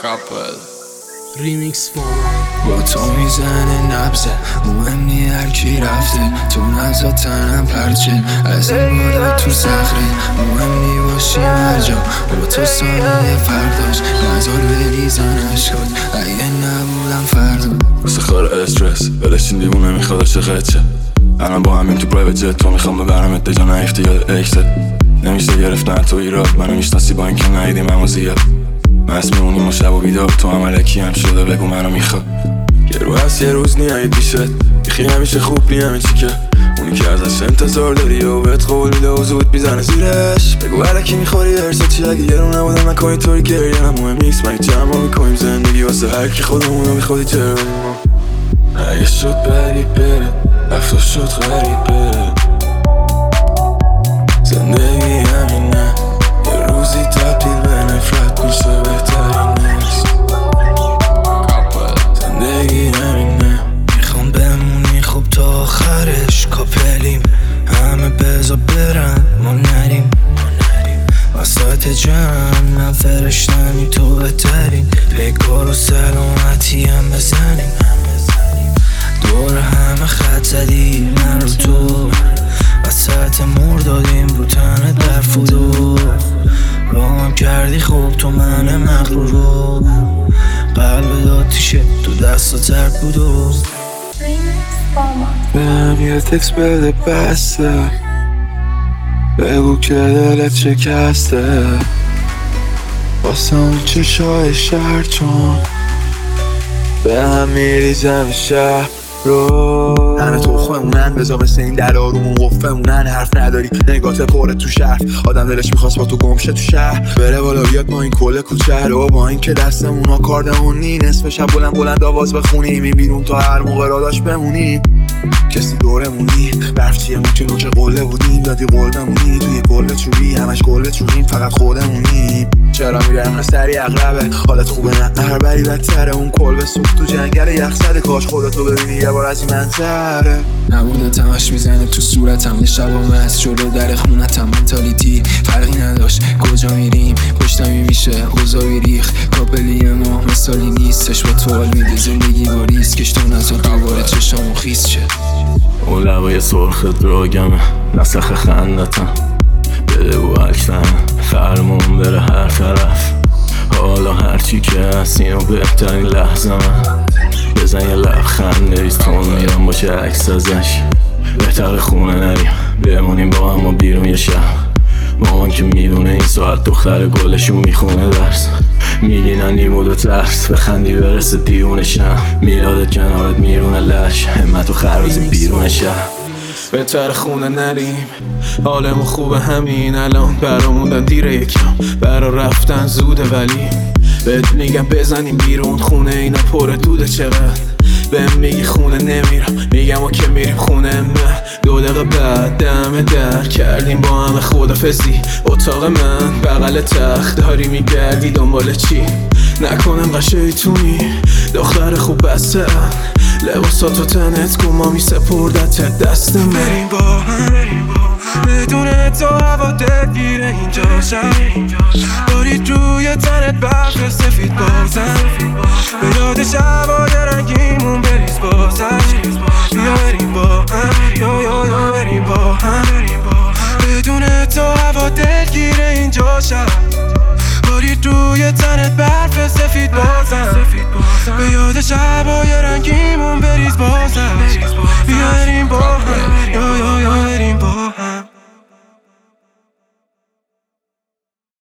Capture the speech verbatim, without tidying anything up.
کاپل ریمیکس فون با تو میزنه نبزه مهم نی هرکی رفته تو نزا تنم پرچه از این بالا تو صخره مهم نی باشی مرجا با تو سانه فرداش نزار بریزن شد اگه نبودم فردا واسه خار استرس ولشین دیوونه میخواد عاشقت شه الان با همین تو پرایوت جت تو میخوام ببرمت دجا نیفته یاد اکست نمیشه گرفتن تو ایراد منو میشناسی با اینکه ندیدیم همو زیاد مست میمونیم و شب و بیدار تو هم علکی هم شده بگو منو میخواد یه رو هست یه روز نیایی پیشت بیخی همیشه خوب نی همه چی که اونی که ازش انتظار داری و بهت قول میده و زود میزنه زیرش بگو علکی میخوری ارسا چی اگه یه رو نبودم نکنی طوری گریه هم مهم نیست من جمع میکنیم زندگی واسه هرکی خودمونو میخوادی چرا اگه شد بری بره رفتا شد غریب بره زندگی همینه یه روزی تبدیل به نفرت میشه بهترین نیست زندگی همینه میخوام بمونی خوب تا آخرش کاپلیم همه بزا برن ما نریم وسط جمع من فرشتمی تو بهترین بگار و سلامتی هم بزنیم دور همه خط زدی من رو تو وسط مور دادیم رو تنت برف و دو رام کردی خوب تو من مغرور رو قلب داد تیشه تو دست و ترک بود و بهم یه تکس بده بسته بگو که دلت شکسته واسه اون چشای شهر چون به هم میریزم شهر رو همه تو خونن بزا مثل این در آرومون قفمونن حرف نداری نگات پره تو شهر آدم دلش میخواست با تو گمشه تو شهر بره بالا بیاد با این کل کوچه رو با این که دستمون کاردمونی نصف شب بلند بلند آواز بخونیم این بیرون تا هر موقع را داشت بمونیم کسی دورمونی برف چیه ما که نوچه قله بودیم دادی قول بمونی توی قله چوبی همش قله چوبیم فقط خودمونی چرا میرم سری اغربه حالت خوبه نه هر بری بدتره اون کلبه سوخت تو جنگل یخزده کاش خودتو ببینی یه بار از این منظره نبوده تمش میزنه تو صورتم یه شب همه از جلو در خونتم منتالیتی فرقی نداشت کجا میریم پشتمی میشه اوزاوی ریخ کاپلی ما مثالی نیستش با تو حال میده زندگی با ریسکش تو نزا دوباره چشامو خیس شه اون لبای سرخت راگمه نسخ خندتم بده و اکتن فرمون بره هر طرف حالا هرچی که هست اینو بهترین لحظه من بزن یه لبخند نریز تون میرم باشه عکس ازش بهتر خونه نریم بمونیم با هم و بیرون یه شهر مامان که میدونه این ساعت دختر گلشون میخونه درس میگینن نیمود و ترس بخندی برسه دیونه شم میلادت کنارت میرونه لش همت و خرازی بیرون شهر بهتر خونه نریم حالمون خوبه همین الان براموندن دیره یکم برا رفتن زوده ولی بهت میگم بزنیم بیرون خونه اینا پر دوده چقدر بهم میگی خونه نمیرم میگم و که میریم خونه من دو دقیقه بعد دم در کردیم با همه خدافزی اتاق من بغل تخت داری میگردی دنبال چی نکنم قشیتونی دختر خوب بسته لباسات و تنت کن ما می سپردت دست من بریم با هم بدون تو هوا دلگیره اینجا شم بارید روی تنت برف سفید بازم به یاد شبای رنگیمون بریز بازم بیا بریم با هم یا یا یا بریم با هم بدون تو هوا دلگیره اینجا شم بارید روی تنت برف سفید بازم به یاد شبای رنگیمون بریز بازم